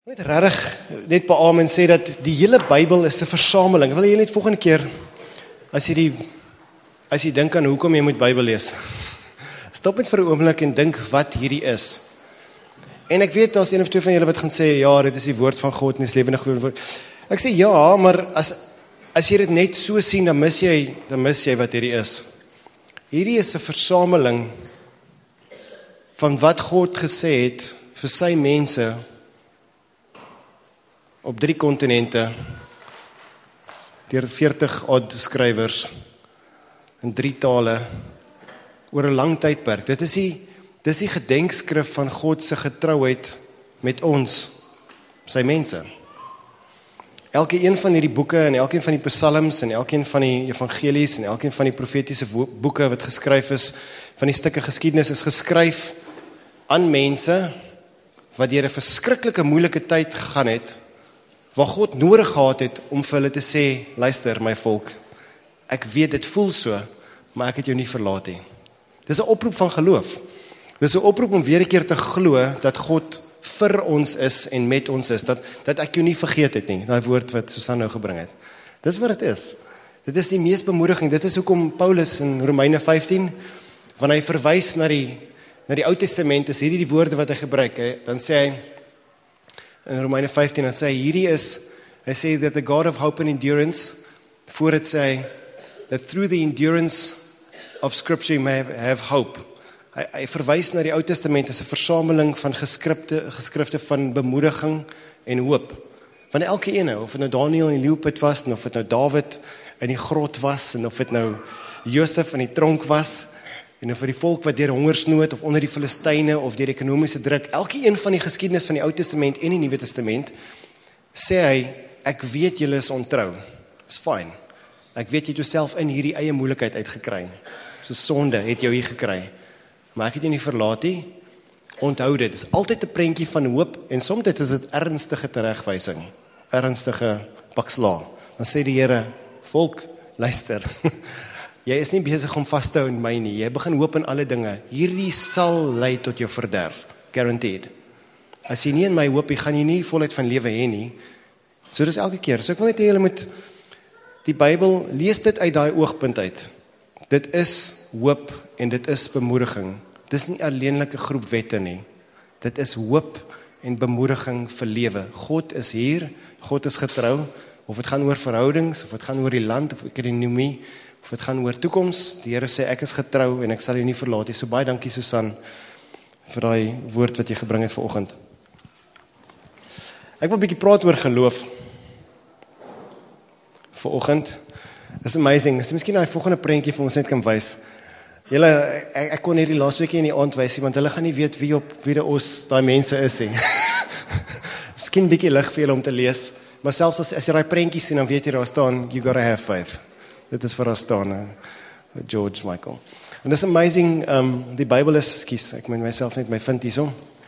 Net regtig net beamen sê dat die hele Bybel is 'n versameling. Wil jy net volgende keer as jy dink aan hoekom jy moet Bybel lees, stop net vir 'n oomblik en dink wat hierdie is. En ek weet daar's een of twee van julle wat gaan sê ja, dit is die woord van God en dis lewendige woord. Ek sê ja, maar as jy dit net so sien, dan mis jy wat hierdie is. Hierdie is 'n versameling van wat God gesê het vir sy mense op 3 kontinente, deur 40 odd skrywers, in 3 tale, oor 'n lang tydperk. Dit is die gedenkskrif van God se getrouheid met ons, sy mense. Elke een van hierdie boeke, en elkeen van die psalms, en elkeen van die evangelies, en elkeen van die profetiese boeke wat geskryf is, van die stukke geskiedenis, is geskryf aan mense, wat deur 'n verskriklike moeilike tyd gegaan het, waar God nodig gehad het om vir hulle te sê, luister my volk, ek weet dit voel so, maar ek het jou nie verlaat nie. Dis 'n oproep van geloof. Dis 'n oproep om weer 'n keer te glo dat God vir ons is en met ons is, dat ek jou nie vergeet het nie, daai woord wat Susan nou gebring het. Dis wat dit is. Dit is die mees bemoediging. Dit is hoekom Paulus in Romeine 15, wanneer hy verwys na die Ou Testament, is hierdie die woorde wat hy gebruik. Dan sê hy in Romeine 15, dan sê hy sê that the God of hope and endurance, voor het sê, that through the endurance of scripture you may have hope. Hy verwys na die Ou Testament as 'n versameling van geskrifte van bemoediging en hoop. Van elke ene, of het nou Daniel in die leeuput was, en of het nou Dawid in die grot was, en of het nou Josef in die tronk was, en of vir die volk wat deur hongersnood, of onder die Filistyne, of deur ekonomiese druk, elke een van die geskiedenis van die Ou Testament en die Nuwe Testament, sê hy, ek weet julle is ontrou. Is fyn. Ek weet jy het jouself in hierdie eie moeilikheid uitgekry. So sonde het jou hier gekry. Maar ek het jou nie verlaat nie. Onthou dit. Dis altyd 'n prentjie van hoop, en soms is dit ernstige teregwysing. Ernstige pakslaa. Dan sê die Here, volk, luister. Jy is nie besig om vas te hou in my nie. Jy begin hoop in alle dinge. Hierdie sal lei tot jou verderf. Guaranteed. As jy nie in my hoop, gaan jy nie volheid van lewe hê nie. So dis elke keer. So ek wil net hê julle moet die Bybel, lees dit uit daai oogpunt uit. Dit is hoop en dit is bemoediging. Dit is nie alleenlike groep wette nie. Dit is hoop en bemoediging vir lewe. God is hier, God is getrou, of het gaan oor verhoudings, of het gaan oor die land, of ekonomie, of het gaan oor toekoms. Die Here sê, ek is getrou en ek sal jou nie verlaat nie. So baie dankie Susan, vir daai woord wat jy gebring het vanoggend. Ek wil 'n bietjie praat oor geloof. Vanoggend. It's amazing. Is miskien daai volgende prentjie vir ons net kan wys. Julle, ek kon hierdie laasweek in die aand wys, want hulle gaan nie weet wie ons daai mense is nie. Miskien 'n bietjie lig vir julle om te lees, maar selfs as jy daai prentjie sien, dan weet jy daar staan, you gotta have faith. Dit is vir daar staan, George Michael. En dis amazing, die Bybel is, ek moet myself net my vind hierso.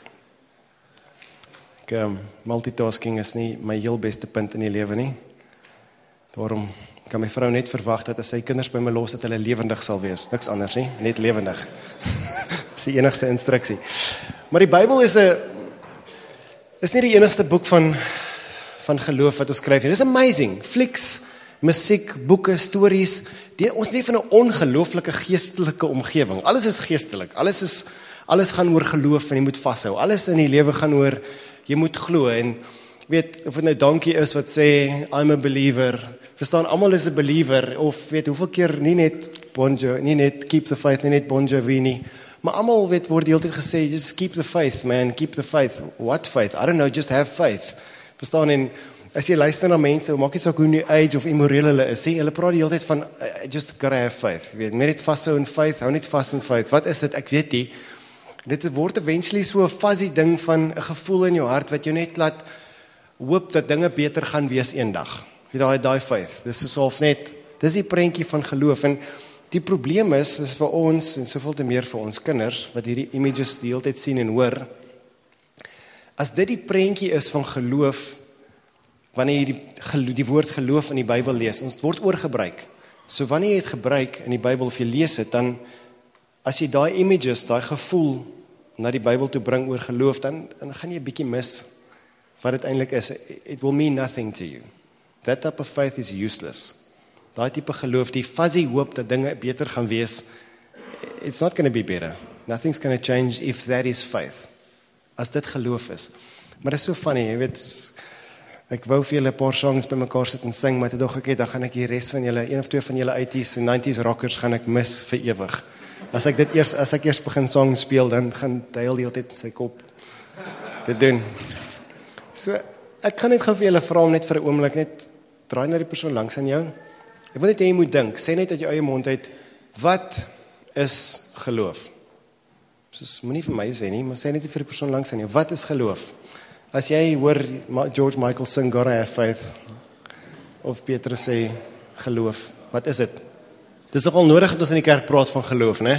Multitasking is nie my heel beste punt in die lewe nie. Daarom kan my vrou net verwag dat as sy kinders by my los, dat hulle lewendig sal wees. Niks anders nie, net lewendig. Dis die enigste instruksie. Maar die Bybel is nie die enigste boek van geloof wat ons skryf nie. Dis amazing. Flieks, musiek, boeke, stories. Ons leef in 'n ongelooflike geestelike omgewing. Alles is geestelik. Alles gaan oor geloof en jy moet vashou. Alles in die lewe gaan oor jy moet glo. En weet, of het nou Dankie is wat sê, I'm a believer. Verstaan, almal is 'n believer, of weet, hoeveel keer, nie net keep the faith, nie net Bon Jovi nie, maar almal word die hele tyd gesê, just keep the faith, man, keep the faith. What faith? I don't know, just have faith. Verstaan, en as jy luister na mense, maak nie saak hoe new age of immoreel hulle is, hulle praat die hele tyd van, just gotta have faith. Weet, net vashou in faith, hou net vas in faith. Wat is dit? Ek weet nie. Dit word eventually so 'n fuzzy ding van 'n gevoel in jou hart, wat jou net laat hoop dat dinge beter gaan wees eendag. Die faith, dis is half net, dis die prentjie van geloof, en die probleem is vir ons, en soveel te meer vir ons kinders, wat hierdie images die hele tyd sien en hoor, as dit die prentjie is van geloof, wanneer jy die woord geloof in die Bybel lees, ons word oorgebruik, so wanneer jy het gebruik in die Bybel, of jy lees het, dan, as jy daai images, daai gevoel, na die Bybel toe bring oor geloof, dan gaan jy 'n bietjie mis, wat dit eintlik is, it will mean nothing to you. That type of faith is useless. Daai tipe geloof, die fuzzy hoop dat dinge beter gaan wees, it's not going to be better. Nothing's going to change if that is faith. As dit geloof is. Maar dit is so funny, jy weet, ek wou vir julle 'n paar songs bymekaar sit en sing, maar toe dog ek, dan gaan ek die res van julle, een of twee van julle 80s en 90s rockers gaan ek mis vir ewig. As ek eers begin songs speel, dan gaan die hele tyd sy kop te doen. So, ek gaan net gou vir julle vra om net vir 'n oomblik, net draai na die persoon langs aan jou. Ek wil net hê jy moet dink, sê net uit jou eie mond uit, wat is geloof? Soos, moenie vir my sê nie, maar sê net vir die persoon langs aan jou, wat is geloof? As jy hoor George Michael sing, Gotta Have Faith, of Petrus sê, geloof, wat is dit? Dit is nogal nodig dat ons in die kerk praat van geloof, né?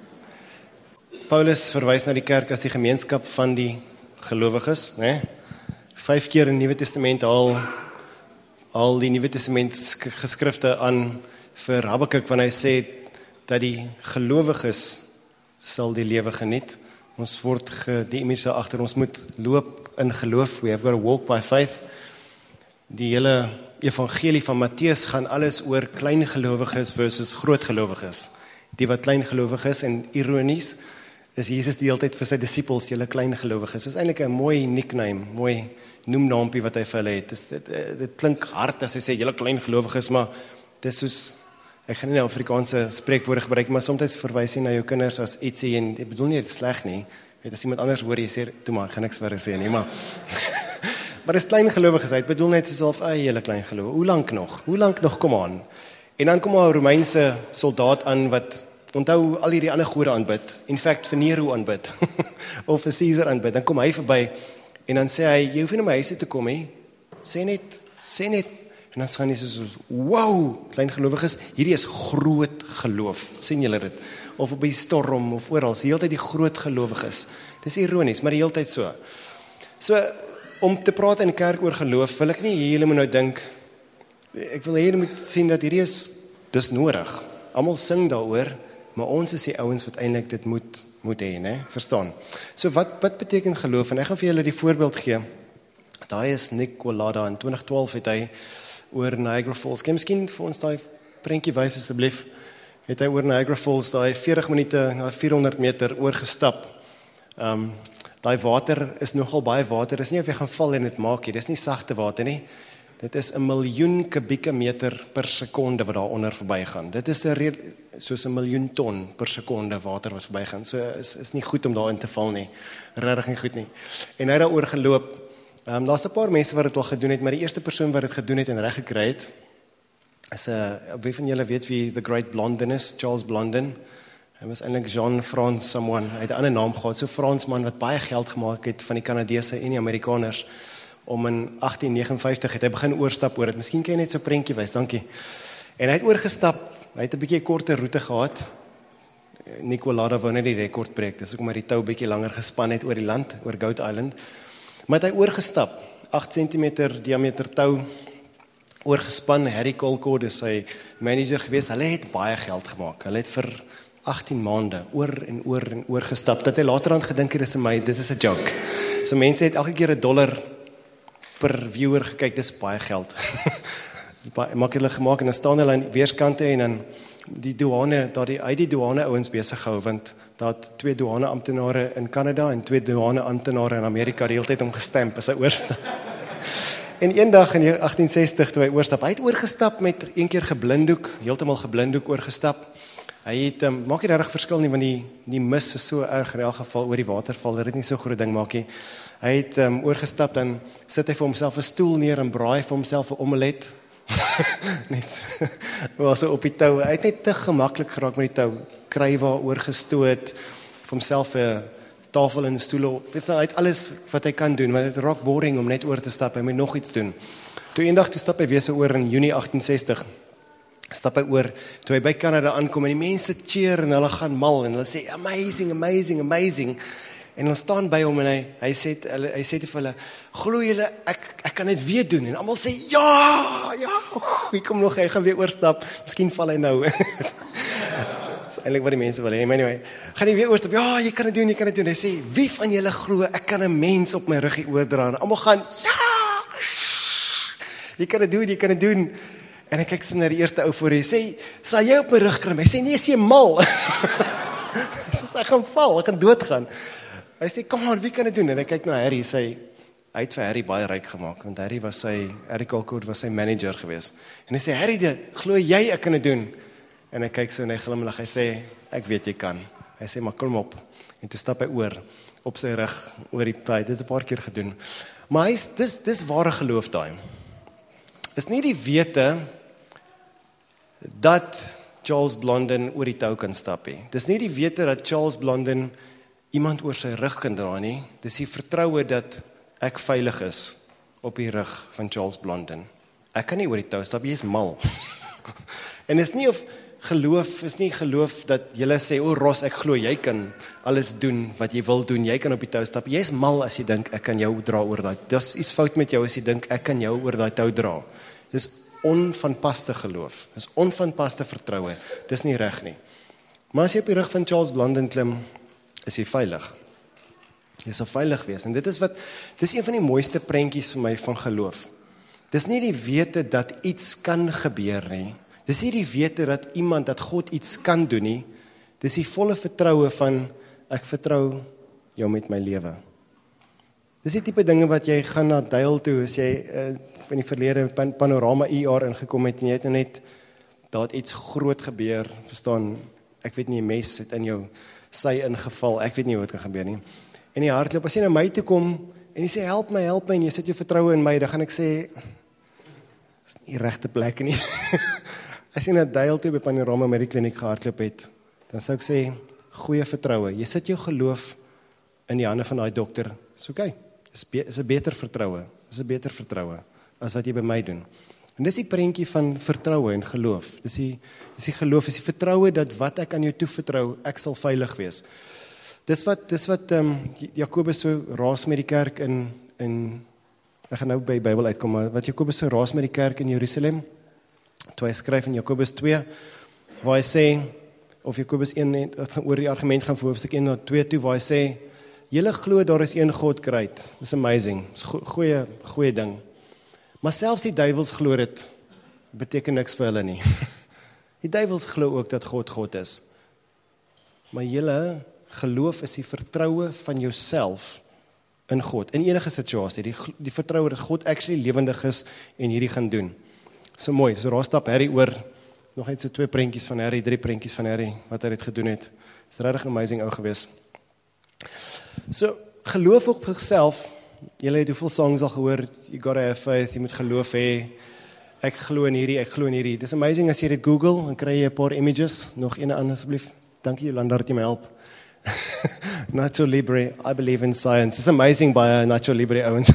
Paulus verwys na die kerk as die gemeenskap van die gelowiges, né? 5 keer in die Nuwe Testament al die Nuwe Testament geskrifte aan vir Habakuk, wanneer hy sê dat die gelowiges sal die lewe geniet. Ons word die image agter, ons moet loop in geloof, we have got to walk by faith. Die hele evangelie van Matteus gaan alles oor klein gelowiges versus groot gelowiges. Die wat klein gelowig is, en ironies, is Jesus die hele tyd vir sy disippels, julle klein gelowiges. Dit is eintlik 'n mooi nickname, mooi noemnaampie wat hy vir hulle het. Dit klink hard as hy sê, julle klein gelowiges, maar dit is soos, ek gaan nie nou Afrikaanse spreekwoorde gebruik, maar soms verwys jy na jou kinders as ietsie, en ek bedoel nie dit sleg nie, weet, as iemand anders hoor, jy sê, toe maar, ek gaan niks verder sê nie, maar maar dis klein gelowiges, hy bedoel net soos julle klein gelowig, hoe lank nog, kom aan, en dan kom maar 'n Romeinse soldaat aan, wat onthou al hierdie ander gode aanbid, in fact vir Nero aanbid, of vir Caesar aanbid, dan kom hy verby, en dan sê hy, jy hoef nie na my huis te kom, sê net, en dan gaan jy soos, wow, klein gelowiges, hierdie is groot geloof, sien julle dit, of op die storm, of oral, die hele tyd die groot gelowiges, dis ironies, maar die hele tyd so, om te praat in die kerk oor geloof, wil ek nie julle moet nou dink, ek wil julle moet sien dat hierdie dis nodig, almal sing daaroor, maar ons is die ouens wat eintlik dit moet hê, né? Verstaan? So wat beteken geloof? En ek gaan vir julle die voorbeeld gee. Daai is Nick Walada, in 2012 het hy oor Niagara Falls. Kan jy miskien vir ons daai prentjie wys asseblief? Het hy oor Niagara Falls daai 40 minute na 400 meter oorgestap. Daai water is nogal baie water. Dis nie of jy gaan val en dit maak nie. Dis nie sagte water nie. Dit is 1 miljoen kubieke meter per sekonde wat daar onder verbygaan. Dit is soos 1 miljoen ton per sekonde water wat verbygaan. So is nie goed om daarin te val nie. Regtig nie goed nie. En hy het daaroor geloop. Daar's 'n paar mense wat dit al gedoen het, maar die eerste persoon wat dit gedoen het en reg gekry het, is wie van julle weet wie The Great Blondin is? Charles Blondin. Hy was eintlik Jean-Francois someone. Hy het 'n ander naam gehad, so Fransman wat baie geld gemaak het van die Kanadese en die Amerikaners. Om in 1859 het hy begin oorstap oor dit. Miskien kan jy net so 'n prentjie wys, dankie. En hy het oorgestap, hy het 'n bietjie korter roete gehad. Nick Walada wou net die rekord breek, dis hoekom hy die tou bietjie langer gespan het oor die land, oor Goat Island. Maar het hy oorgestap, 8 cm diameter tou, oorgespan. Harry Colcord is sy manager gewees. Hulle het baie geld gemaak. Hulle het vir 18 maande oor en oor gestap, dat hy later aan gedink het, dit is 'n joke. So mense het elke keer $1 per viewer gekyk, dis baie geld. Maak hulle gemaak, en dan staan hulle aan weerskante, en dan die douane, hy die douane ouens besig gehou, want daar het 2 douane amptenare in Kanada, en 2 douane amptenare in Amerika, die hele tyd om gestamp as hy oorstap. En eendag in 1860, toe hy oorstap, hy het oorgestap met een keer geblinddoek, heeltemal geblinddoek oorgestap. Hy het, maak nie regtig verskil nie, want die mis is so erg in elk geval oor die waterval, dat dit nie so groot ding maak nie. Hy het oorgestap, dan sit hy vir homself 'n stoel neer en braai vir homself 'n omelet. Net so op die tou. Hy het net te gemaklik geraak met die tou. Krywa oorgestoot, vir homself 'n tafel en 'n stoel. Hy het alles wat hy kan doen, want dit raak boring om net oor te stap. Hy moet nog iets doen. Toe eendag stap hy weer so oor in Junie 68. Stap hy oor, toe hy by Kanada aankom, en die mense cheer en hulle gaan mal en hulle sê amazing, amazing, amazing. En hulle staan by hom en hy sê vir hulle, glo julle, ek kan dit weer doen. En almal sê ja, hy kom nog, hy gaan weer oorstap. Miskien val hy nou. Dis eintlik wat die mense wil hê. Anyway, gaan jy weer oorstap, ja, jy kan dit doen, jy kan dit doen. Hy sê, wie van julle glo, ek kan 'n mens op my ruggie oordra, en almal gaan, ja, jy kan dit doen, jy kan dit doen. En ek kyk so na die eerste ou voor hy sê, sal jy op my rug klim? Hy sê, nee, sê mal. Hy sê, ek gaan val, ek gaan doodgaan. Hy sê, kom aan, wie kan dit doen? En ek kyk na Harry, sê, hy het vir Harry baie ryk gemaak, want Harry Colcourt was sy manager gewees. En hy sê, Harry, glo jy ek kan dit doen? En hy kyk so en hy glimlag, hy sê, ek weet jy kan. Hy sê, maar klim op. En toe stap hy oor, op sy rug, oor die paai, dit 'n paar keer gedoen. Maar dis ware geloof daai. Is nie die wete, dat Charles Blondin oor die tou kan stap nie. Dis nie die wete dat Charles Blondin iemand oor sy rug kan dra nie. Dis die vertroue dat ek veilig is op die rug van Charles Blondin. Ek kan nie oor die tou stap, jy is mal. En is nie geloof dat julle sê, o Ross, ek glo, jy kan alles doen wat jy wil doen, jy kan op die tou stap. Jy is mal as jy dink, ek kan jou dra oor daai. Dis iets fout met jou as jy dink, ek kan jou oor daai tou dra. Dis onvanpaste geloof, dis onvanpaste vertroue, dis nie reg nie. Maar as jy op die rug van Charles Blondin klim, is jy veilig. Jy sal veilig wees, en dis een van die mooiste prentjies vir my van geloof. Dis nie die wete dat iets kan gebeur nie, dis nie die wete dat God iets kan doen nie, dis die volle vertroue van, ek vertrou jou met my lewe. Dis die tipe dinge wat jy gaan na Duil toe, as jy in die verlede Panorama IR ingekom het, en jy het net, daar het iets groot gebeur, verstaan, ek weet nie, 'n mes het in jou sy ingeval, ek weet nie wat kan gebeur nie, en die hardloop, as jy na my toe kom, en jy sê, help my, en jy sit jou vertroue in my, dan gaan ek sê, dis nie die regte plek nie, as jy na Duil toe by Panorama met die kliniek gehardloop het, dan sou ek sê, goeie vertroue, jy sit jou geloof in die hande van daai dokter, is oké, is 'n beter vertroue, as wat jy by my doen. En dis die prentjie van vertroue en geloof. Dis die geloof, is die vertroue dat wat ek aan jou toevertrou, ek sal veilig wees. Dis wat Jakobus so raas met die kerk in ek gaan nou by Bybel uitkom, maar wat Jakobus so raas met die kerk in Jerusalem, toe hy skryf in Jakobus 2, waar hy sê, of Jakobus 1, oor die argument gaan vir hoofstuk 1 na 2 toe, waar hy sê, julle glo daar is een God great, dis amazing, dis goeie ding. Maar selfs die duivels glo dit, beteken niks vir hulle nie. Die duivels glo ook dat God is. Maar julle geloof is die vertroue van jouself in God, in enige situasie, die vertroue dat God actually lewendig is en hierdie gaan doen. So mooi, so daar stap Harry oor, nog net so 2 prentjies van Harry, 3 prentjies van Harry, wat hy het gedoen het. Is regtig amazing ou gewees. So, geloof op sigself, julle het hoeveel songs al gehoor, you gotta have faith, jy moet geloof hê, ek glo in hierdie. Dis amazing as jy dit Google, dan kry jy 'n paar images, nog een asseblief, dankie Jolanda dat jy my help. Nacho Libre, I believe in science, it's amazing by Nacho Libre ouens,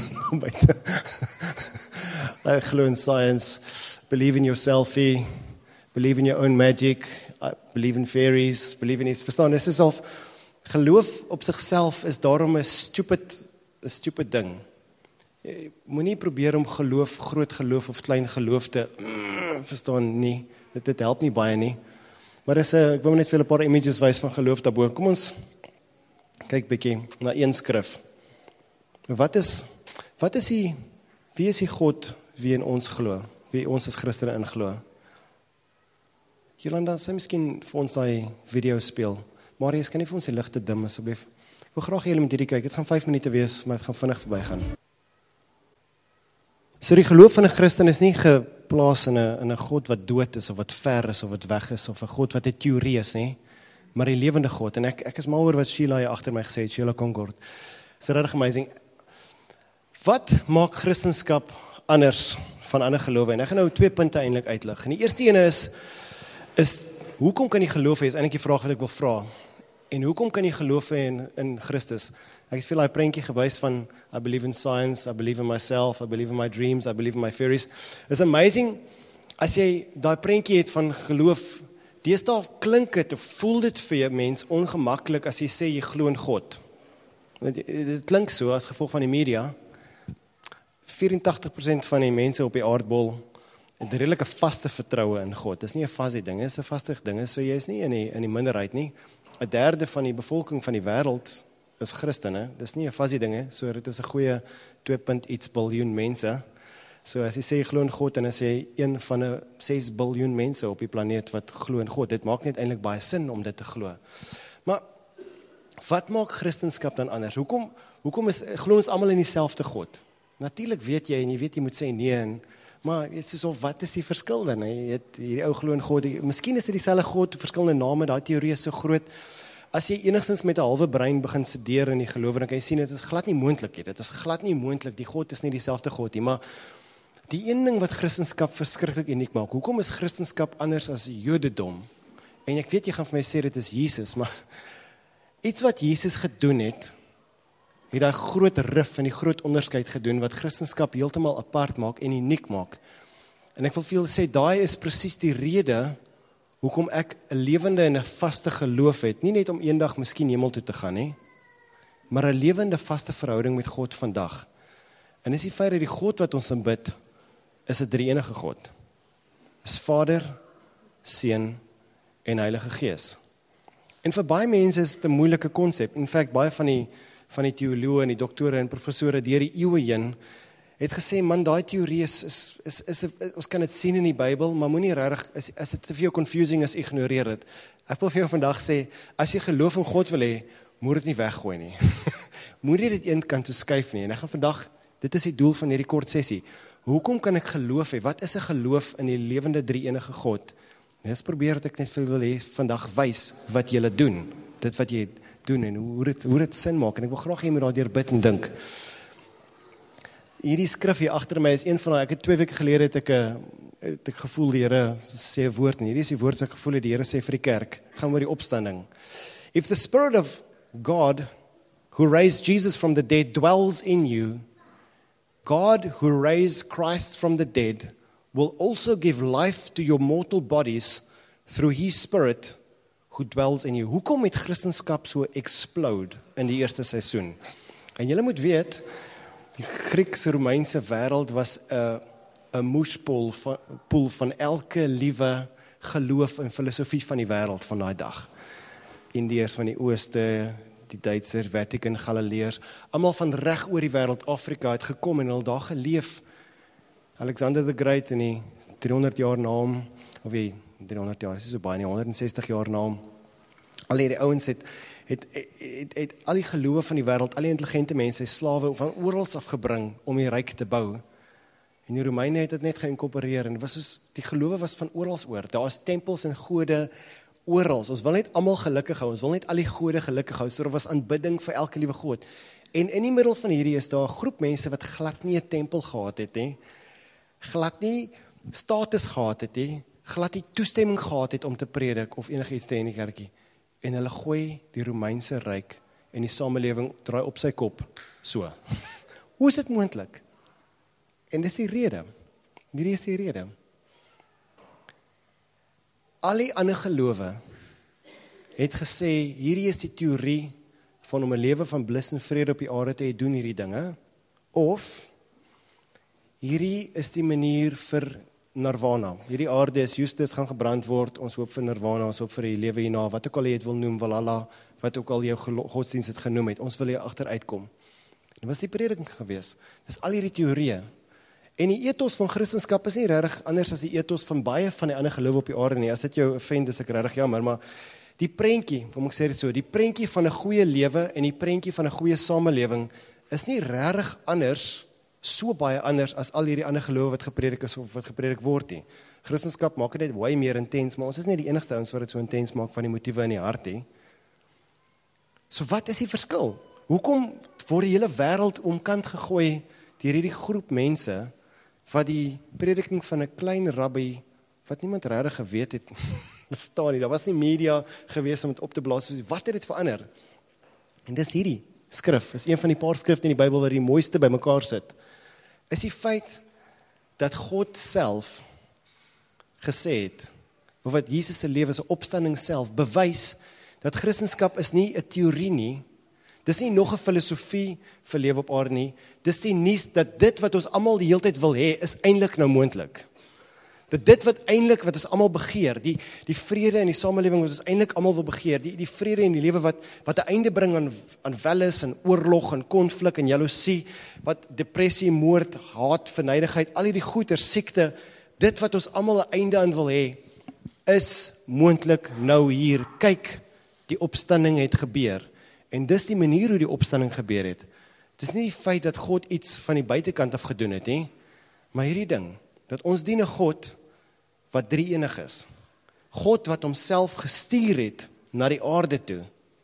I glo in science, believe in yourself, believe in your own magic, I believe in fairies, believe in iets, verstaan, dis is al, geloof op sigself is daarom 'n stupid ding. Jy moenie probeer om groot geloof of klein geloof te verstaan nie. Dit help nie baie nie. Maar ek wil net vir 'n paar images wys van geloof daarbo. Kom ons kyk bietjie na een skrif. Wie is die God wie in ons glo? Wie ons as Christene inglo? Jolanda, sê miskien vir ons daai video speel. Marius, kan jy vir ons die ligte dim asseblief? Ek wil graag julle met hierdie kyk. Dit gaan 5 minute wees, maar dit gaan vinnig verbygaan. So die geloof van 'n Christen is nie geplaas in 'n God wat dood is, of wat ver is, of wat weg is, of 'n God wat 'n teorie is, nie, maar die lewende God. En ek is mal oor wat Sheila hier agter my gesê het, Sheila Concord. It's regtig amazing. Wat maak Christendom anders van ander gelowe? En ek gaan nou 2 punte eintlik uitlig. En die eerste ene is hoekom kan jy geloof hê? Is eintlik die vraag wat ek wil vra. En hoekom kan jy geloof hê in Christus? Ek het veel daai prentjie gewys van I believe in science, I believe in myself, I believe in my dreams, I believe in my fairies. It's amazing as jy daai prentjie het van geloof. Deesdae klink dit of voel dit vir jou mens ongemaklik as jy sê jy glo in God. Dit klink so as gevolg van die media. 84% van die mense op die aardbol 'n redelike vaste vertroue in God. Dis nie 'n fuzzy ding, dis 'n vaste ding. So jy is nie in die minderheid nie. 'n derde van die bevolking van die wêreld is Christene. Dis nie 'n fuzzy ding, so dit is 'n goeie 2.iets biljoen mense. So as jy sê jy glo in God en as jy een van 'n 6 biljoen mense op die planeet wat glo in God, dit maak net eintlik baie sin om dit te glo. Maar wat maak Christendom dan anders? Hoekom glo ons almal in dieselfde God? Natuurlik weet jy en jy weet jy moet sê nee, maar dit is of wat is die verskil dan? Jy het hierdie ou glo in God. Miskien is dit dieselfde God, verskillende name, daai teorie is so groot. As jy enigstens met 'n halwe brein begin studeer in die geloof, dan kan jy sien dit is glad nie moontlik nie. Dit is glad nie moontlik. Die God is nie dieselfde God nie, maar die een ding wat Christendom verskriklik uniek maak. Hoekom is Christendom anders as Jodendom? En ek weet jy gaan vir my sê dit is Jesus, maar iets wat Jesus gedoen het daai groot rif en die groot onderskeid gedoen wat Christendom heeltemal apart maak en uniek maak. En ek wil veel sê daai is presies die rede hoekom ek 'n lewende en 'n vaste geloof het, nie net om eendag miskien hemel toe te gaan nie, maar 'n lewende vaste verhouding met God vandag. En dis die feit dat die God wat ons aanbid is 'n drie-enige God. Is Vader, Seun en Heilige Gees. En vir baie mense is dit 'n moeilike konsep. In feite baie van die teoloë en die doktore en professore deur die eeue heen het gesê man daai teorie is ons kan dit sien in die Bybel, maar moenie regtig as dit te veel confusing is, ignoreer dit. Ek wil vir jou vandag sê as jy geloof in God wil hê, moet dit nie weggooi nie. Moenie dit een kant toe skuif nie. En ek gaan vandag, dit is die doel van hierdie kort sessie. Hoekom kan ek geloof hê? Wat is 'n geloof in die lewende drie-enige God? Dis probeer dat ek net vir wil hê vandag wys wat jy doen. Dit wat jy doen en hoe dit sin maak. En ek wil graag hê jy moet daardeur bid en dink. Hierdie skrif hier agter my is een van daai, ek het 2 weke gelede het ek gevoel die Here sê 'n woord en hierdie is die woord wat ek gevoel het die Here sê vir die kerk. Gaan oor die opstanding. If the Spirit of God who raised Jesus from the dead dwells in you, God who raised Christ from the dead will also give life to your mortal bodies through His Spirit who dwells in you. Hoekom het Christendom so explode in die eerste seisoen? En julle moet weet, die Grieks-Romeinse wêreld was 'n moespoel van elke liewe geloof en filosofie van die wêreld van daai dag. Indiërs van die ooste, die Duitsers, Vatican, Galileërs, almal van reg oor die wêreld, Afrika het gekom en hulle daar geleef. Alexander the Great in die 300 jaar na hom, of wie 300 jaar, is so baie nie, 160 jaar na hom. Al die ouens het al die geloof van die wêreld, al die intelligente mense, slawe van oral afgebring om die ryk te bou. En die Romeine het dit net geïnkorporeer en dit was soos die gelowe was van oral oor. Daar is tempels en gode oral. Ons wil net almal gelukkig hou. Ons wil net al die gode gelukkig hou. So daar was aanbidding vir elke liewe God. En in die middel van hierdie is daar 'n groep mense wat glad nie 'n tempel gehad het nie. Glad nie status gehad het nie. Glad nie toestemming gehad het om te predik of enigiets te hê in die kerkie. En hulle gooi die Romeinse ryk en die samelewing draai op sy kop. So. Hoe is dit moontlik? En dis die rede. Hierdie is die rede. Al die ander gelowe het gesê, hierdie is die teorie van om 'n lewe van bliss en vrede op die aarde te hê, doen hierdie dinge. Of, hierdie is die manier vir Nirvana. Hierdie aarde is Justus gaan gebrand word, ons hoop vir Nirvana, ons hoop vir die lewe hierna, wat ook al jy het wil noem, Valhalla, wat ook al jou godsdienst het genoem het, ons wil hier agteruitkom. Dit was die prediking gewees. Dis al hierdie teorieë. En die ethos van Christendom is nie regtig anders as die ethos van baie van die ander gelowe op die aarde nie. As dit jou offend, is ek regtig jammer, maar die prentjie, kom ek sê dit so, die prentjie van 'n goeie lewe en die prentjie van 'n goeie samelewing is nie regtig anders, so baie anders as al hierdie ander gelowe wat gepredik is of wat gepredik word nie. Christendom maak dit net way meer intens, maar ons is nie die enigste ouens wat dit so intens maak van die motiewe in die hart nie. So wat is die verskil? Hoekom word die hele wêreld omkant gegooi deur hierdie groep mense wat die prediking van 'n klein rabbi, wat niemand regtig geweet het, bestaan nie. Daar was nie media gewees om dit op te blaas. Wat het dit verander? En dis hierdie skrif, is een van die paar skrifte in die Bybel wat die mooiste by mekaar sit, is die feit dat God self gesê het, wat Jesus se lewe, se opstanding self, bewys dat Christendom is nie 'n teorie nie, dis nie nog 'n filosofie vir lewe op aarde nie, dis die nuus dat dit wat ons almal die hele tyd wil hê, is eintlik nou moontlik. Dit wat eintlik wat ons almal begeer, die vrede in die samelewing wat ons eintlik almal wil begeer, die vrede in die lewe wat 'n einde bring aan welis en oorlog en konflik en jaloesie, wat depressie, moord, haat, vernydigheid, al hierdie goeie siekte, dit wat ons almal 'n einde aan wil hê, is moontlik nou hier. Kyk, die opstanding het gebeur. En dis die manier hoe die opstanding gebeur het. Het is nie die feit dat God iets van die buitekant af gedoen het, nie, maar hierdie ding, dat ons dien 'n God wat drie-enig is. God wat homself gestuur het na die aarde toe,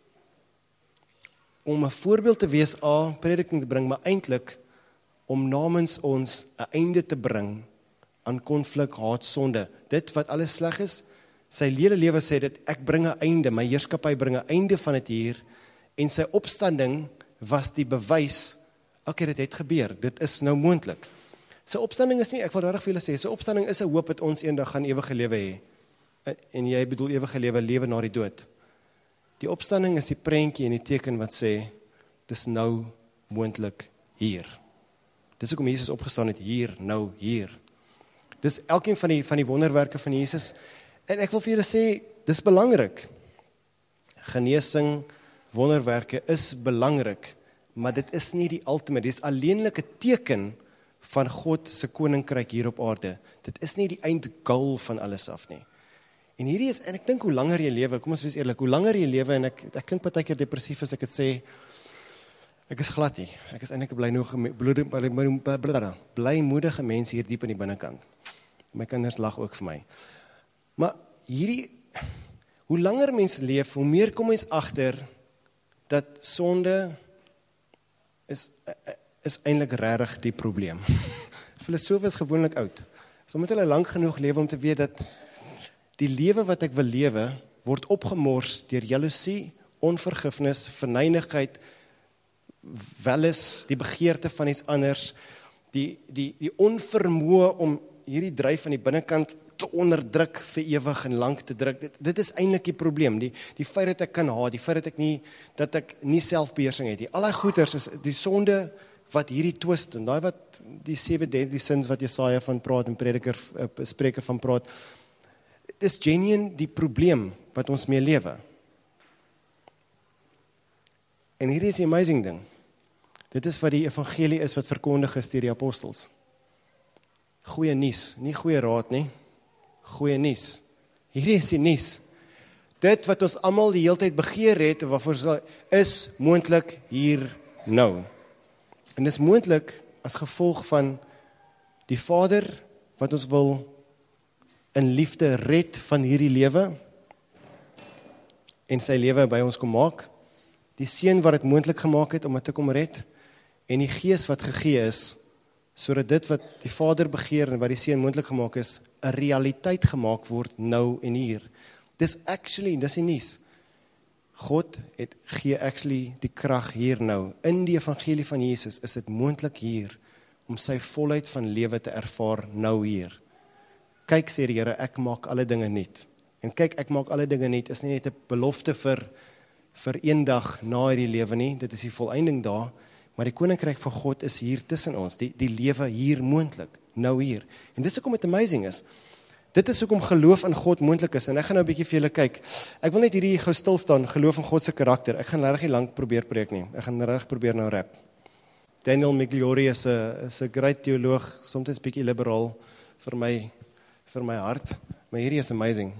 om 'n voorbeeld te wees, prediking te bring, maar eintlik om namens ons 'n einde te bring aan konflik, haat, sonde. Dit wat alles sleg is, sy hele lewe sê dit, ek bring 'n einde, my heerskappy bring 'n einde van dit hier, en sy opstanding was die bewys, okay, dit het gebeur, dit is nou moontlik. Sy opstanding is nie, ek wil regtig vir julle sê, sy opstanding is 'n hoop dat ons eendag gaan ewige lewe hê. En jy bedoel ewige lewe na die dood. Die opstanding is die prentjie en die teken wat sê, dis nou moontlik hier. Dis hoekom Jesus opgestaan het, hier, nou, hier. Dis elkeen van die wonderwerke van Jesus. En ek wil vir julle sê, dis belangrik. Genesing, wonderwerke is belangrik, maar dit is nie die ultimate, dit is alleenlike teken van God se koninkryk hier op aarde. Dit is nie die eindgoal van alles af nie. En hierdie is, en ek dink hoe langer jy lewe, kom ons wees eerlik, hoe langer jy lewe, en ek klink partykeer depressief as ek het sê, ek is glad nie, ek is eintlik 'n blymoedige mens hier diep in die binnekant. My kinders lag ook vir my. Maar hierdie, hoe langer mens leef, hoe meer kom mens agter, dat sonde is eintlik regtig die probleem. Filosofe is gewoonlik oud. So moet hulle lank genoeg lewe om te weet dat die lewe wat ek wil lewe, word opgemors deur jaloesie, onvergifnis, verneinigheid, welis, die begeerte van iets anders, die onvermoë om hierdie dryf van die binnekant te onderdruk vir ewig en lank te druk. Dit is eintlik die probleem. Die feit dat ek kan haat, die feit dat ek nie selfbeheersing het nie. Al die goeters is die sonde wat hierdie twist, en daai wat die 7 deadly sins wat Jesaja van praat en Spreuke van praat, dit is genuine die probleem wat ons mee lewe. En hierdie is die amazing ding. Dit is wat die evangelie is wat verkondig is deur die apostels. Goeie nuus, nie goeie raad nie. Goeie nuus. Hierdie is die nuus. Dit wat ons almal die hele tyd begeer het, waarvoor is moontlik hier nou. En dis moontlik as gevolg van die Vader wat ons wil in liefde red van hierdie lewe en sy lewe by ons kom maak, die Seun wat dit moontlik gemaak het om dit te kom red, en die Gees wat gegee is, sodat dit wat die Vader begeer en wat die Seun moontlik gemaak is, 'n realiteit gemaak word nou en hier. Dis die nuus. God gee die krag hier nou. In die evangelie van Jesus is dit moontlik hier, om sy volheid van lewe te ervaar nou hier. Kyk, sê die Here, ek maak alle dinge nuut. En kyk, ek maak alle dinge nuut, is nie net 'n belofte vir een dag na hierdie lewe nie, dit is die volëinding daar, maar die koninkryk van God is hier tussen ons, die lewe hier moontlik, nou hier. En dis hoekom dit amazing is. Dit is hoekom geloof in God moontlik is, en ek gaan nou 'n bietjie vir julle kyk. Ek wil net hierdie gou stil staan, geloof in God se karakter. Ek gaan regtig nie lank probeer preek nie. Ek gaan regtig probeer nou rap. Daniel Migliore is 'n great teoloog, soms bietjie liberaal vir my hart, maar hierdie is amazing.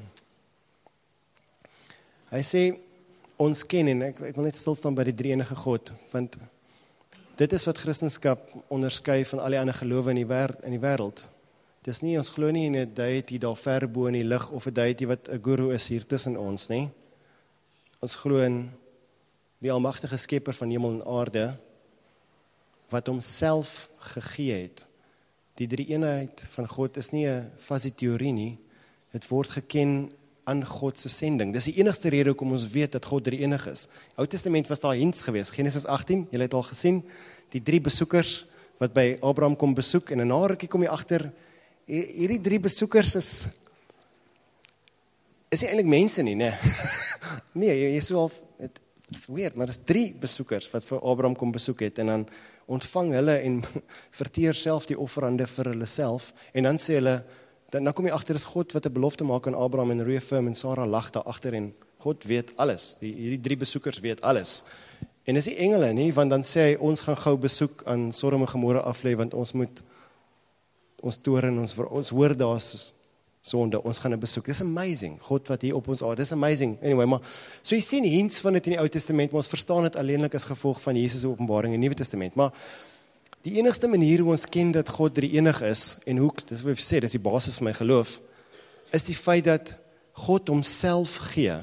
Hy sê, ons ken, en ek wil net stil staan by die drie-enige God, want dit is wat Christendom onderskei van al die ander gelowe in die wêreld. Dis nie, ons glo nie in 'n deity daar ver bo in die lig, of 'n deity wat 'n guru is hier tussen ons, nie. Ons glo in die almagtige skepper van hemel en aarde, wat homself gegee het. Die drie-eenheid van God is nie 'n fuzzy teorie nie, dit word geken aan God se sending. Dis die enigste rede hoekom ons weet dat God drie-enig is. Ou Testament was daar hints geweest, Genesis 18, julle het al gesien, die 3 besoekers wat by Abraham kom besoek, en 'n na rukkie kom jy agter, hierdie 3 besoekers is nie eintlik mense nie, nee. Nee, jy so het is weird, maar dis 3 besoekers wat vir Abraham kom besoek het, en dan ontvang hulle en verteer self die offerande vir hulle self, en dan sê hulle, dan kom jy agter, is God wat 'n belofte maak aan Abraham en reaffirm en Sarah lag daar agter en God weet alles. Hierdie 3 besoekers weet alles. En dis die engele nie, want dan sê hy, ons gaan gou besoek aan Sodom en Gomorra aflê, want ons moet ons toren, ons hoor daar's sonde, ons gaan 'n besoek. Dis amazing, God wat hier op ons aarde, dis amazing. Anyway, maar, so jy sien hints van dit in die Ou Testament, maar ons verstaan dit alleenlik as gevolg van Jesus' openbaring in die Nuwe Testament. Maar die enigste manier hoe ons ken dat God drie enig is, en hoe, dis wat ek sê, dis die basis van my geloof, is die feit dat God homself gee,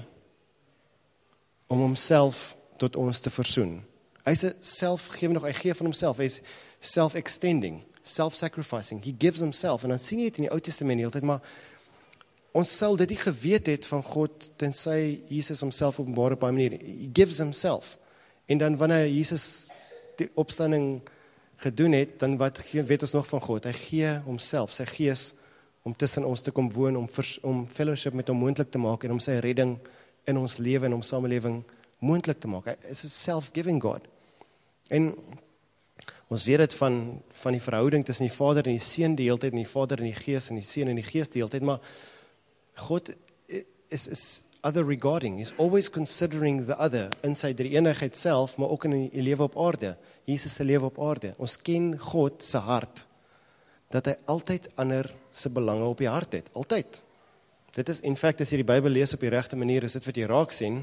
om homself tot ons te versoen. Hy is selfgewend, hy gee van homself, hy is self-extending, self-sacrificing, he gives himself, en dan sien jy dit in die Ou Testament die hele tyd, maar ons sal dit nie geweet het van God, tensy Jesus homself openbaar op 'n manier, he gives himself, en dan wanneer Jesus die opstanding gedoen het, dan wat weet ons nog van God, hy gee homself, sy gees, om tussen ons te kom woon, om fellowship met hom moontlik te maak, en om sy redding in ons lewe en ons samelewing moontlik te maak. Hy is 'n self-giving God. En ons weet dit van die verhouding tussen die Vader en die Seun die hele tyd, en die Vader en die Gees, en die Seun en die Gees die hele tyd, maar God is other regarding, is always considering the other, in sy drie-eenigheid self, maar ook in die lewe op aarde, Jesus se lewe op aarde. Ons ken God se hart, dat hy altyd ander se belange op die hart het, altyd. Dit is, in fact, as jy die Bybel lees op die regte manier, is dit wat jy raak sien,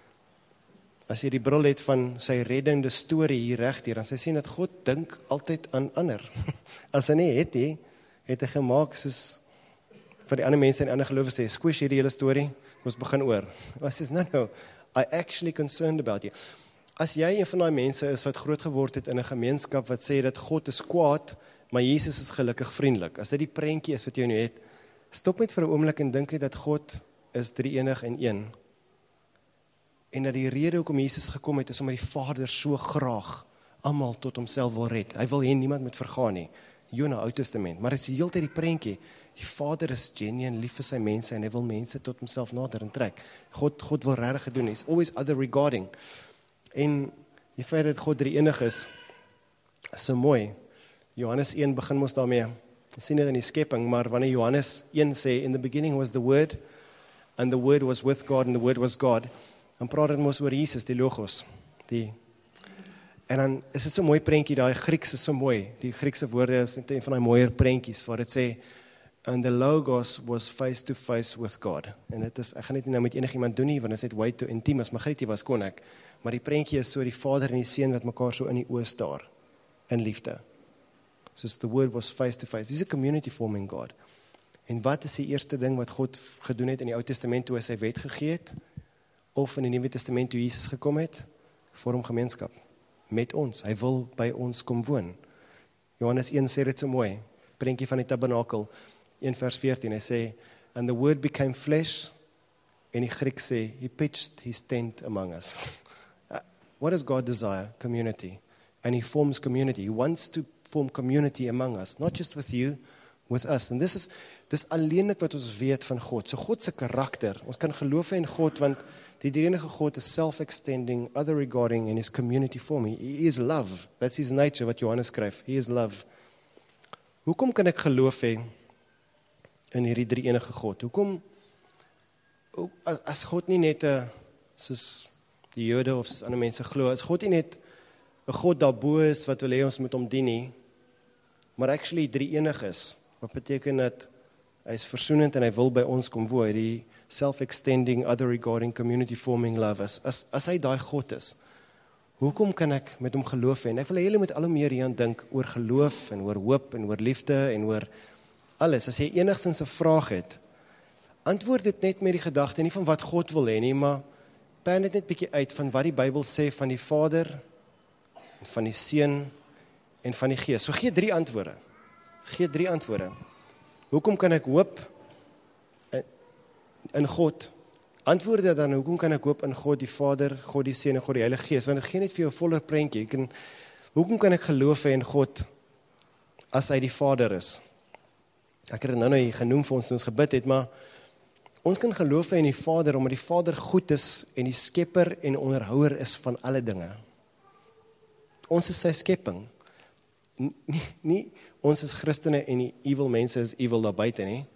as jy die bril het van sy reddende storie hier reg hier, dan sy sien dat God dink altyd aan ander. As hy nie het hy gemaak soos vir die ander mense en ander gelowe sê, squish hierdie hele storie, ons begin oor. Hy sê, no, I actually concerned about you. As jy een van die mense is wat groot geword het in 'n gemeenskap wat sê dat God is kwaad, maar Jesus is gelukkig vriendelik, as dit die prentjie is wat jy nu het, stop net vir 'n oomblik en dink jy dat God is drie-enig en een. En dat die rede hoekom Jesus gekom het, is omdat die Vader so graag almal tot homself wil red. Hy wil hê niemand moet vergaan nie. Jona, Ou Testament. Maar is die hele tyd die prentjie. Die Vader is genuine lief vir sy mense en hy wil mense tot homself nader en trek. God wil regtig gedoen. He's always other regarding. En die feit dat God drie-enig is so mooi. Johannes 1 begin ons daarmee. Ons sien dit in die skepping, maar wanneer Johannes 1 sê, in the beginning was the Word, and the Word was with God, and the Word was God, dan praat dit mos oor Jesus, die Logos. En dan is dit so mooi prentjie, daai Grieks is so mooi, die Griekse woorde is net een van die mooier prentjies, waar dit sê, and the Logos was face to face with God. En dit is, ek gaan net nie nou met enigiemand doen nie, want dit is net way too intiem, as Margriet was kon ek, maar die prentjie is so die Vader en die Seun wat mekaar so in die oë staar, in liefde. Soos the Word was face to face. Dis 'n community forming God. En wat is die eerste ding wat God gedoen het in die Ou Testament toe hy sy wet gegee het? Of in die Nuwe Testament toe Jesus gekom het? Vorm gemeenskap met ons. Hy wil by ons kom woon. Johannes 1 sê dit so mooi. Prentjie van die tabernakel, 1 vers 14. Hy sê, and the Word became flesh, en die Griek sê, he pitched his tent among us. What does God desire? Community. And he forms community. He wants to form community among us, not just with you, with us. En dis alleenlik wat ons weet van God. So God se karakter, ons kan geloof in God, want die drie-enige God is self-extending, other regarding, and is community forming. He is love. That's his nature, wat Johannes skryf. He is love. Hoekom kan ek geloof hê in hierdie drie-enige God? Hoekom, as God nie net soos die Jode of soos ander mense glo, as God nie net 'n God daarbo is wat wil hê ons moet hom dien nie, maar actually drie-enig is, wat beteken dat hy is versoenend en hy wil by ons kom woon, die self-extending, other regarding, community forming love, as hy daai God is, hoekom kan ek met hom geloof hê? En ek wil hê julle moet al hoe meer hieraan dink oor geloof en oor hoop en oor liefde en oor alles. As jy enigstens 'n vraag het, antwoord dit net met die gedagte, nie van wat God wil hê nie, maar pan dit net bietjie uit van wat die Bybel sê van die Vader, van die Seun en van die Gees. So gee 3 antwoorde. Gee 3 antwoorde. Hoekom kan ek hoop in God? Antwoorde dan, hoekom kan ek hoop in God die Vader, God die Seun en God die Heilige Gees? Want dit gee net vir jou 'n voller prentjie. Hoekom kan ek geloof hê in God as hy die Vader is? Ek het dit nou genoem vir ons toe ons gebid het, maar ons kan geloof hê in die Vader omdat die Vader goed is en die skepper en onderhouer is van alle dinge. Ons is sy skepping. Nie ons is Christene en die evil mense is evil daar buite nie.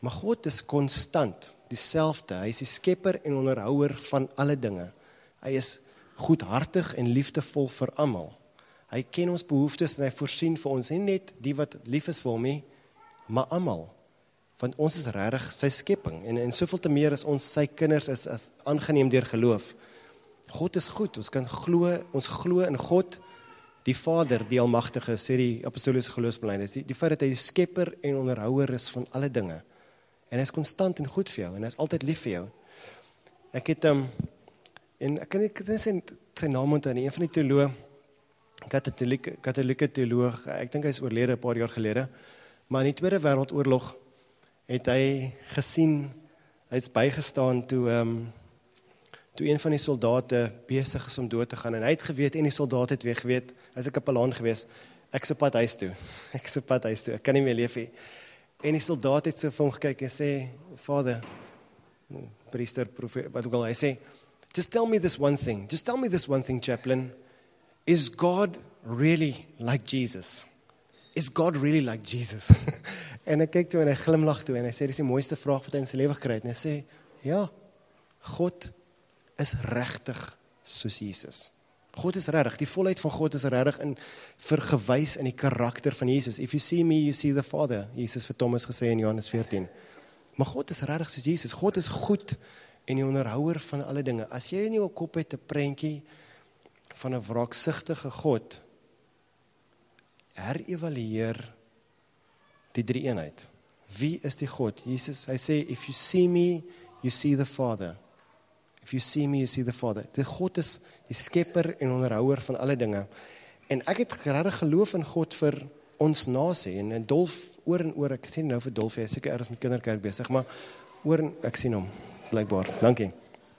Maar God is konstant, dieselfde. Hy is die skepper en onderhouer van alle dinge. Hy is goedhartig en liefdevol vir almal. Hy ken ons behoeftes en hy voorsien vir ons, nie net die wat lief is vir hom nie, maar almal. Want ons is regtig sy skepping, en soveel te meer is ons sy kinders is aangeneem deur geloof. God is goed, ons glo in God, die Vader, die Almagtige, sê die apostoliese geloofsbelijdenis, die feit dat hy die skepper en onderhouer is van alle dinge. En hy is konstant en goed vir jou, en hy is altyd lief vir jou. Ek het, en ek kan nie sy naam onthou nie, een van die teoloog, katholieke teoloog, ek dink hy is oorlede 'n paar jaar gelede, maar in die Tweede Wêreldoorlog het hy gesien, hy het bygestaan toe een van die soldate besig is om dood te gaan, en hy het geweet, en die soldaat het weer geweet, hy is 'n kapelaan gewees, ek is op pad huis toe, ek kan nie meer leef nie. En die soldaat het so vir hom gekyk en sê, Vader, priester, profeet, wat ook al, hy sê, just tell me this one thing, chaplain, is God really like Jesus? Is God really like Jesus? En ek kyk toe en hy glimlag toe en hy sê, dis die mooiste vraag wat hy in sy lewe gekry het, en hy sê, ja, God is regtig soos Jesus. God is regtig, die volheid van God is regtig in vergewys in die karakter van Jesus. If you see me, you see the Father, Jesus vir Thomas gesê in Johannes 14. Maar God is regtig soos Jesus, God is goed en die onderhouer van alle dinge. As jy in jou kop het 'n prentjie van 'n wraaksugtige God, herevalueer die drie eenheid. Wie is die God? Jesus, hy sê, if you see me, you see the Father. If you see me, you see the Father. Die God is die skepper en onderhouer van alle dinge. En ek het regtig geloof in God vir ons nasie, en Dolf, oor en oor, ek sien nou vir Dolf, hy is seker ergens met kinderkerk besig, maar oor en, ek sien hom, blykbaar, dankie.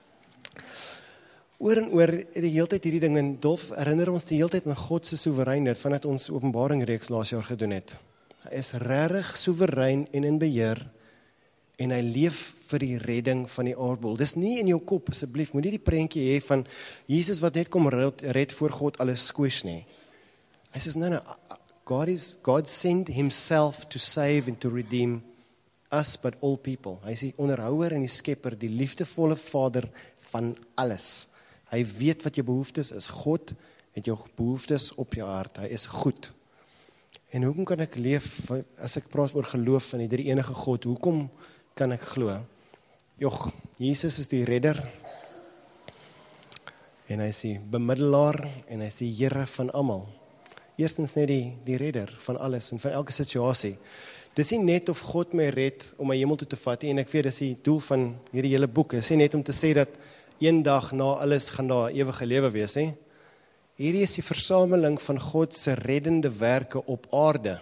Oor en oor die hele tyd hierdie ding, en Dolf herinner ons die hele tyd aan God se soewereinheid, vanuit ons Openbaring reeks laas jaar gedoen het. Hy is regtig soewerein en in beheer, en hy leef vir die redding van die aardbol. Dis nie in jou kop, asseblief, moet nie die prentjie hê van Jesus wat net kom red voor God alles squish nie. Hy sê, no, God sent himself to save and to redeem us, but all people. Hy is die onderhouer en die skepper, die liefdevolle Vader van alles. Hy weet wat jou behoeftes is. God het jou behoeftes op jou hart. Hy is goed. En hoekom kan ek leef, as ek praat oor geloof van die drie enige God, hoekom kan ek glo? Jesus is die redder, en hy is die bemiddelaar, en hy is die Here van almal. Eerstens net die redder van alles, en van elke situasie. Dis nie net of God my red om my hemel toe te vat, en ek weet, dis die doel van hierdie hele boek, dis nie net om te sê dat een dag na alles gaan daar ewige lewe wees, he? Hierdie is die versameling van God se reddende werke op aarde,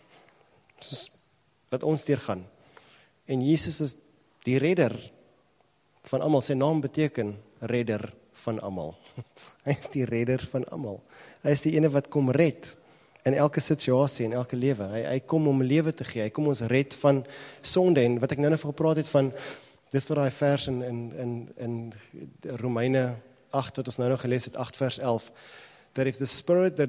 wat ons deurgaan. En Jesus is die redder van almal. Sy naam beteken redder van almal. Hy is die redder van almal. Hy is die ene wat kom red in elke situasie, in elke lewe. Hy kom om lewe te gee. Hy kom ons red van sonde. En wat ek nou gepraat het van, dis vir daai vers in Romeine 8, wat ons nou gelees het, 8 vers 11, that if the Spirit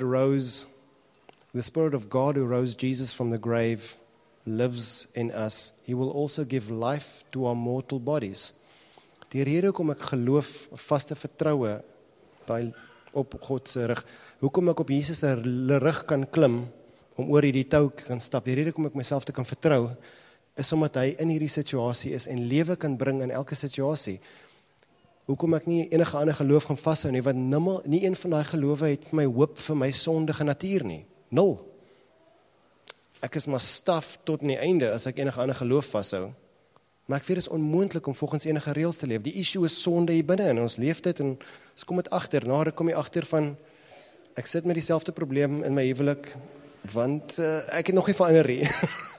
of God who rose Jesus from the grave lives in us, he will also give life to our mortal bodies. Die rede hoekom ek geloof, vaste vertroue op God se rug, hoekom ek op Jesus se rug kan klim, om oor hierdie tou kan stap, die rede hoekom ek myself te kan vertrou, is omdat hy in hierdie situasie is, en lewe kan bring in elke situasie. Hoekom ek nie enige ander geloof gaan vashou nie, want nie een van die gelowe het vir my hoop vir my sondige natuur nie, 0. Ek is maar staf tot in die einde, as ek enige ander geloof vashou. Maar ek weet, dit is onmoontlik om volgens enige reëls te leef. Die issue is sonde hier binne, en ons leef dit, en ons kom dit agter. Nou kom jy agter van, ek sit met dieselfde probleem in my huwelik, want ek het nog nie verander nie.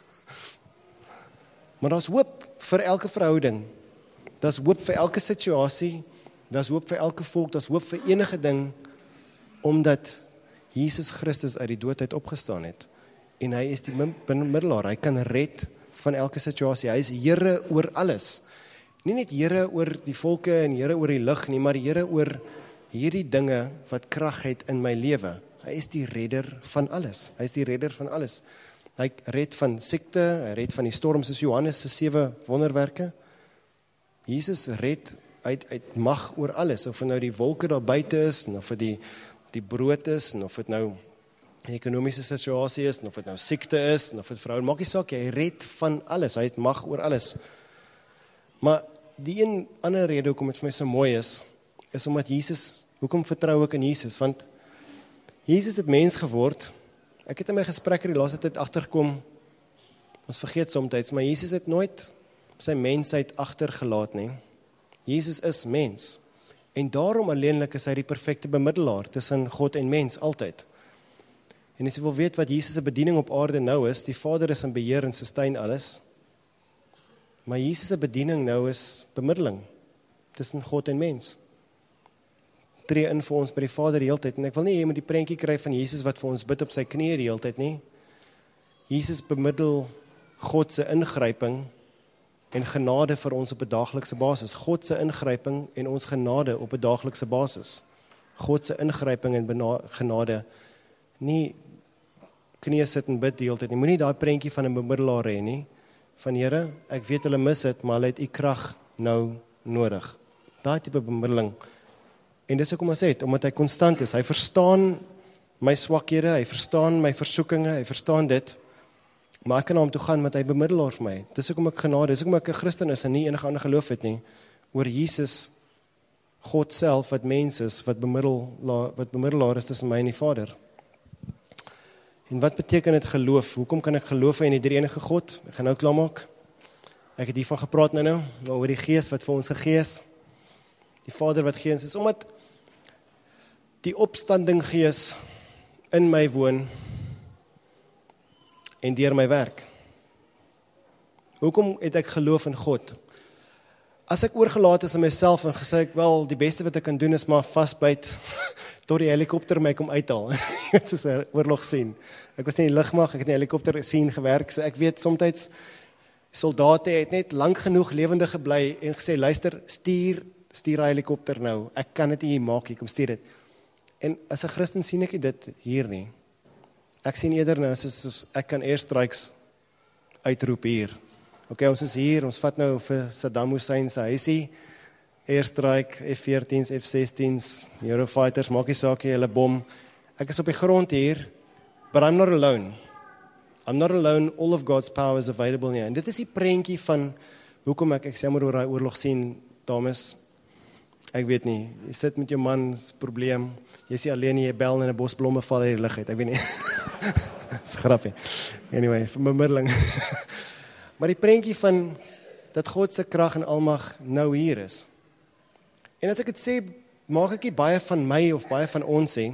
Maar daar's hoop vir elke verhouding. Daar's hoop vir elke situasie. Daar's hoop vir elke volk. Daar's hoop vir enige ding, omdat Jesus Christus uit die dood uit opgestaan het. En hy is die bemiddelaar. Hy kan red van elke situasie. Hy is Here oor alles. Nie net Here oor die volke en Here oor die lig nie, maar Here oor hierdie dinge wat krag het in my lewe. Hy is die redder van alles. Hy is die redder van alles. Hy red van siekte, hy red van die storm soos Johannes se 7 wonderwerke. Jesus red uit mag oor alles, of het nou die wolke daar buite is, en of het die brood is, en of het nou die ekonomiese situasie is, en of het nou siekte is, en of het vrou, maak nie saak, hy red van alles, hy het mag oor alles. Maar die een ander rede hoekom het vir my so mooi is omdat Jesus, hoekom vertrou ek in Jesus? Want Jesus het mens geword. Ek het in my gesprekke die laaste tyd agtergekom, ons vergeet soms, maar Jesus het nooit sy mensheid agtergelaat nie. Jesus is mens. En daarom alleenlik is hy die perfekte bemiddelaar tussen God en mens, altyd. En as jy wil weet wat Jesus se bediening op aarde nou is, die Vader is in beheer en sustain alles, maar Jesus se bediening nou is bemiddeling tussen God en mens. Tree in vir ons by die Vader die hele tyd, en ek wil nie jy moet die prentjie kry van Jesus wat vir ons bid op sy knieë die hele tyd nie. Jesus bemiddel God se ingryping en genade vir ons op 'n daaglikse basis. God se ingryping en ons genade op 'n daaglikse basis. God se ingryping en genade, nie knieë sit en bid die hele tyd nie. Moenie daai prentjie van 'n bemiddelaar hê nie. Van Here, ek weet hulle mis dit, maar hulle het u krag nou nodig. Daai tipe bemiddeling. En dis hoekom ons sê, omdat hy konstant is, hy verstaan my swakhede, hy verstaan my versoekinge, hy verstaan dit, maar ek kan na hom toe gaan met hy bemiddelaar vir my. Dis hoekom ek genade, dis hoekom ek 'n Christen is en nie enige ander geloof het nie, oor Jesus, God self, wat mens is, wat bemiddelaar is tussen my en die Vader. En wat beteken dit geloof? Hoekom kan ek geloof in die drie-enige God? Ek gaan nou klaarmaak. Ek het hiervan gepraat nou, oor die Gees wat vir ons gegee is. Die Vader wat gee ons is, omdat die opstanding Gees in my woon en deur my werk. Hoekom het ek geloof in God? As ek oorgelaat is aan myself en gesê ek, wel, die beste wat ek kan doen is maar vasbyt tot die helikopter my kom uithaal. Soos 'n oorlog sien. Ek was nie in die lugmag, ek het in die helikopter sien gewerk, so ek weet soms soldate het net lank genoeg lewendig gebly en gesê, luister, stuur die helikopter nou, ek kan dit nie maak, kom stuur dit. En as 'n Christen sien ek dit hier nie. Ek sien eerder nou, soos ek kan airstrikes uitroep hier. Ok, ons is hier, ons vat nou vir Saddam Hussein se huisie, airstrike, F-14's, F-16's, Eurofighters, maak nie saak nie, hulle bom. Ek is op die grond hier, but I'm not alone. I'm not alone, all of God's power is available here. En dit is die prentjie van, hoekom ek sê maar oor die oorlog sien, dames, ek weet nie, jy sit met jou man, is probleem, jy sê alleen jy bel en 'n bos blomme val uit die lug uit, ek weet nie. Dis grappie. Anyway, vir bemiddeling. Maar die prentjie van, dat God se krag en almag nou hier is. En as ek dit sê, maak ek nie baie van my of baie van ons sê.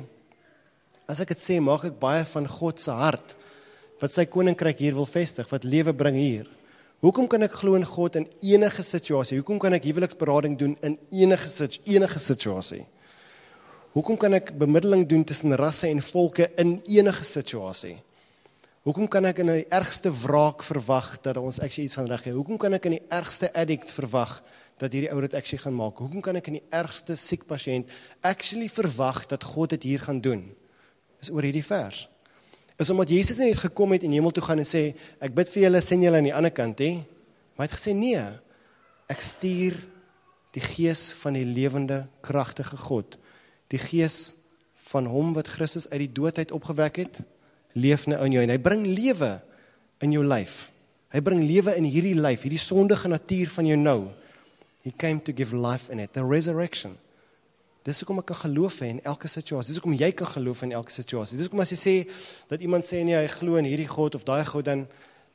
As ek dit sê, maak ek baie van God se hart, wat sy koninkryk hier wil vestig, wat lewe bring hier. Hoekom kan ek glo in God in enige situasie? Hoekom kan ek huweliksberading doen in enige situasie? Hoekom kan ek bemiddeling doen tussen rasse en volke in enige situasie? Hoekom kan ek in die ergste wraak verwag dat ons actually iets gaan reggee? Hoekom kan ek in die ergste addict verwag dat hierdie ou dit actually gaan maak? Hoekom kan ek in die ergste siek pasiënt actually verwag dat God dit hier gaan doen? Is oor hierdie vers. Is omdat Jesus nie net gekom het en hemel toe gaan en sê, ek bid vir julle, sien julle aan die ander kant, he? Maar hy het gesê, nee, ek stuur die Gees van die lewende, kragtige God, die Gees van hom wat Christus uit die doodheid opgewek het, leef nou in jou, en hy bring lewe in jou lyf. Hy bring lewe in hierdie lyf, hierdie sondige natuur van jou nou. He came to give life in it, the resurrection. Dis hoekom ek kan geloof in elke situasie. Dis hoekom jy kan geloof in elke situasie. Dis hoekom as jy sê, dat iemand sê, nee, hy glo in hierdie God of daai God, dan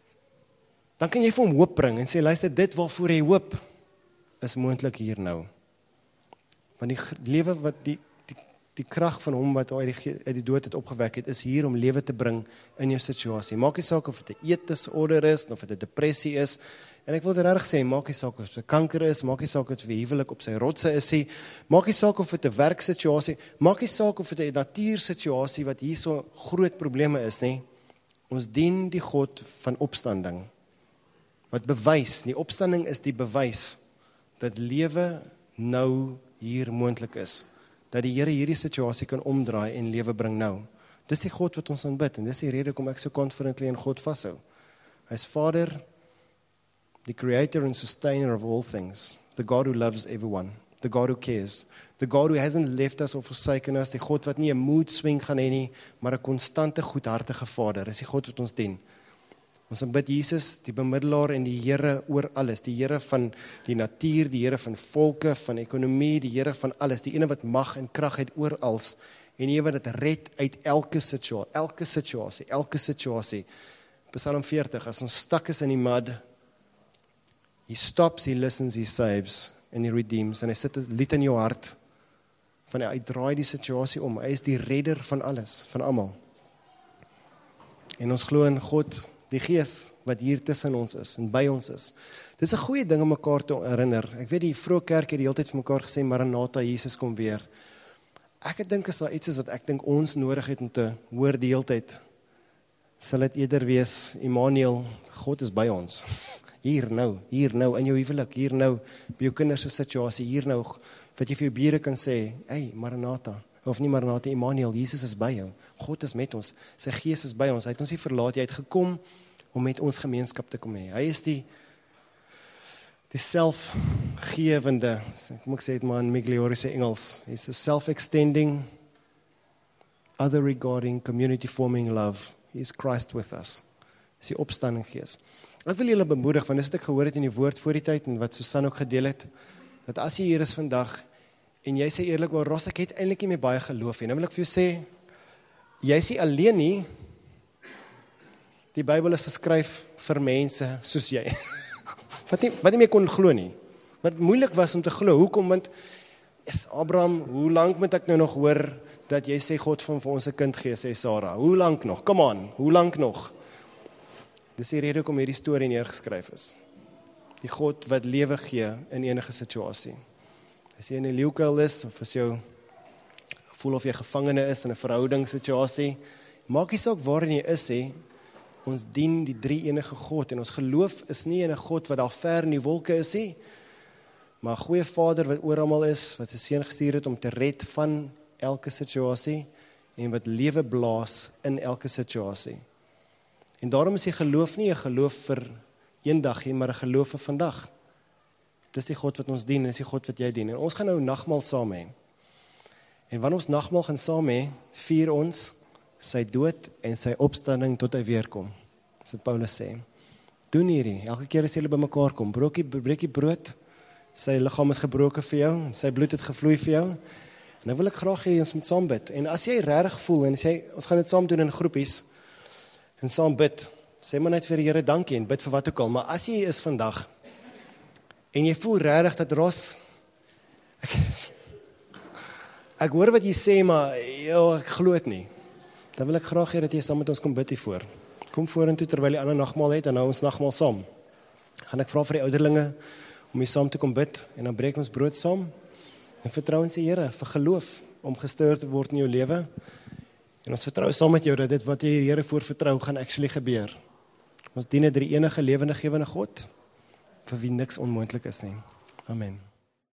kan jy vir hom hoop bring en sê, luister, dit waarvoor hy hoop, is moontlik hier nou. Want die lewe wat die krag van hom wat uit die dood het opgewek het, is hier om lewe te bring in jou situasie. Maak nie saak of dit 'n eetdisorder is, of dit 'n depressie is, en ek wil dit reg sê, maak nie saak of dit kanker is, maak nie saak of dit huwelik op sy rotse is, maak nie saak of dit 'n werksituasie, maak nie saak of dit 'n natuursituasie wat hier so groot probleme is nie. Ons dien die God van opstanding, wat bewys, die opstanding is die bewys, dat lewe nou hier moontlik is. Dat die Here hierdie situasie kan omdraai en lewe bring nou. Dis die God wat ons aanbid, en dis die rede kom ek so confidently in God vashou. Hy is Vader, the creator and sustainer of all things, the God who loves everyone, the God who cares, the God who hasn't left us or forsaken us, die God wat nie 'n mood swing gaan hê nie, maar 'n konstante goedhartige Vader, is die God wat ons dien. Ons aanbid Jesus, die bemiddelaar en die Here oor alles, die Here van die natuur, die Here van volke, van ekonomie, die Here van alles, die ene wat mag en krag het orals, en die wat dit red uit elke situasie. Psalm 40, as ons stak is in die mud, he stops, he listens, he saves, and he redeems, en hy sit 'n lied in jou hart, van hy draai die situasie om, hy is die redder van alles, van almal. En ons glo in God, die Gees, wat hier tussen ons is, en by ons is. Dis 'n goeie ding om mekaar te herinner. Ek weet die vroeë kerk het die hele tyd vir mekaar gesê, Maranatha, Jesus kom weer. Ek dink as daar iets is wat ek dink ons nodig het om te hoor die hele tyd, sal dit eerder wees, Immanuel, God is by ons. Hier nou, in jou huwelik, hier nou, by jou kinders se situasie, hier nou, dat jy vir jou bure kan sê, hey, Maranatha, of nie Maranatha, Immanuel, Jesus is by jou, God is met ons, sy Gees is by ons, hy het ons nie verlaat, hy het gekom om met ons gemeenskap te kom hê. Hy is die selfgewende, kom ek sê het maar in Migliori's Engels, hy is the self-extending, other-regarding, community-forming love. He is Christ with us. Dis die opstanding Gees. Ek wil julle bemoedig, want dis wat ek gehoor het in die woord voor die tyd, en wat Susan ook gedeel het, dat as jy hier is vandag, en jy sê eerlik, wel Ros, ek het eintlik nie meer baie geloof, en dan wil ek vir jou sê, jy is nie alleen nie, die Bybel is geskryf vir mense soos jy, wat nie meer kon glo nie, wat moeilik was om te glo, hoekom, want, Abraham, hoe lang moet ek nou nog hoor, dat jy sê God van vir ons 'n kind gee, sê Sarah, hoe lank nog, come on, hoe lank nog, dis die rede hoekom hierdie storie neergeskryf is, die God wat lewe gee in enige situasie, as jy in 'n leeukuil is, of as jy voel of jy gevangene is in 'n verhoudingssituasie, maak nie saak waarin jy is, ons dien die drie enige God, en ons geloof is nie in 'n God wat daar ver in die wolke is nie, maar 'n goeie Vader wat oor almal is, wat sy seun gestuur het om te red van elke situasie, en wat lewe blaas in elke situasie. En daarom is die geloof nie 'n geloof vir eendag nie, maar 'n geloof vir vandag. Dis die God wat ons dien, dis die God wat jy dien. En ons gaan nou nagmaal saam hê. En wanneer ons nagmaal gaan saam hê, vier ons sy dood en sy opstanding tot hy weer kom. Dis wat Paulus sê. Doen hierdie, elke keer as jy by mekaar kom, breek die brood, sy liggaam is gebroken vir jou, en sy bloed het gevloei vir jou, en dan wil ek graag hê ons moet saam bid. En as jy regtig voel, en ons gaan dit saam doen in groepies, en saam bid, sê maar net vir die Here dankie, en bid vir wat ook al, maar as jy is vandag, en jy voel regtig dat Ros, ek hoor wat jy sê, maar ek glo dit nie, dan wil ek graag hê dat jy saam met ons kom bid hiervoor. Kom vorentoe terwyl die ander nagmaal het, en nou ons nagmaal saam. Gaan ek vra vir die ouderlinge, om hier saam te kom bid, en dan breek ons brood saam, en vertrou ons die Here, vir geloof, om gestuur te word in jou lewe, en ons vertrou saam met jou, dat dit wat jy die Here voor vertrou, gaan actually gebeur. Ons dien die enige lewende gewende God, vir wie niks onmoontlik is nie. Amen.